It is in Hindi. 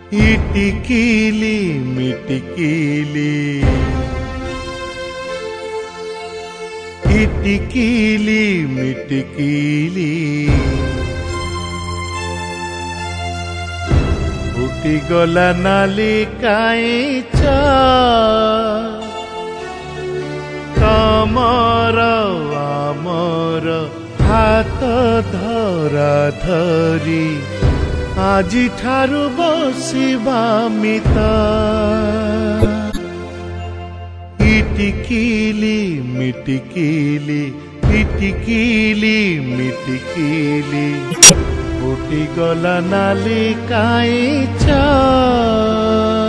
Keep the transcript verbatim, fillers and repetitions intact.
इटिकिली मिटिकिली इटिकिली मिटिकिली फुटी गला नाली काईच तमर आमर हाथ धरा धरी आजी ठारू बसिबा मिता इटिकिली मिटिकिली इटिकिली मिटिकिली फुटी गला नाली काईच।